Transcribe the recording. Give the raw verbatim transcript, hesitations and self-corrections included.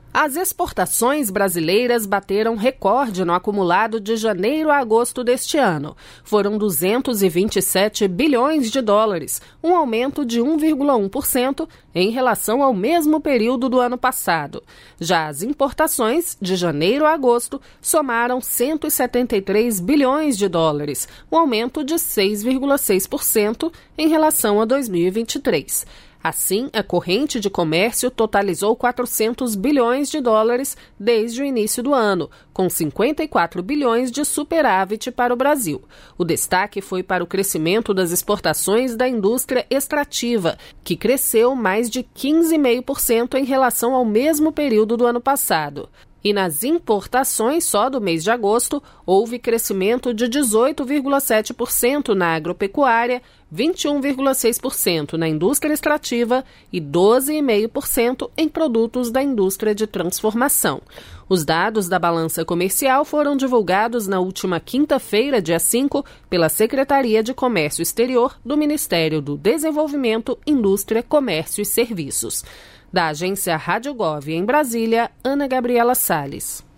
As exportações brasileiras bateram recorde no acumulado de janeiro a agosto deste ano. Foram duzentos e vinte e sete bilhões de dólares, um aumento de um vírgula um por cento em relação ao mesmo período do ano passado. Já as importações, de janeiro a agosto, somaram cento e setenta e três bilhões de dólares, um aumento de seis vírgula seis por cento em relação a dois mil e vinte e três. Assim, a corrente de comércio totalizou quatrocentos bilhões de dólares desde o início do ano, com cinquenta e quatro bilhões de superávit para o Brasil. O destaque foi para o crescimento das exportações da indústria extrativa, que cresceu mais de quinze vírgula cinco por cento em relação ao mesmo período do ano passado. E nas importações, só do mês de agosto, houve crescimento de dezoito vírgula sete por cento na agropecuária, vinte e um vírgula seis por cento na indústria extrativa e doze vírgula cinco por cento em produtos da indústria de transformação. Os dados da balança comercial foram divulgados na última quinta-feira, dia cinco, pela Secretaria de Comércio Exterior do Ministério do Desenvolvimento, Indústria, Comércio e Serviços. Da agência Rádio Gov em Brasília, Ana Gabriela Salles.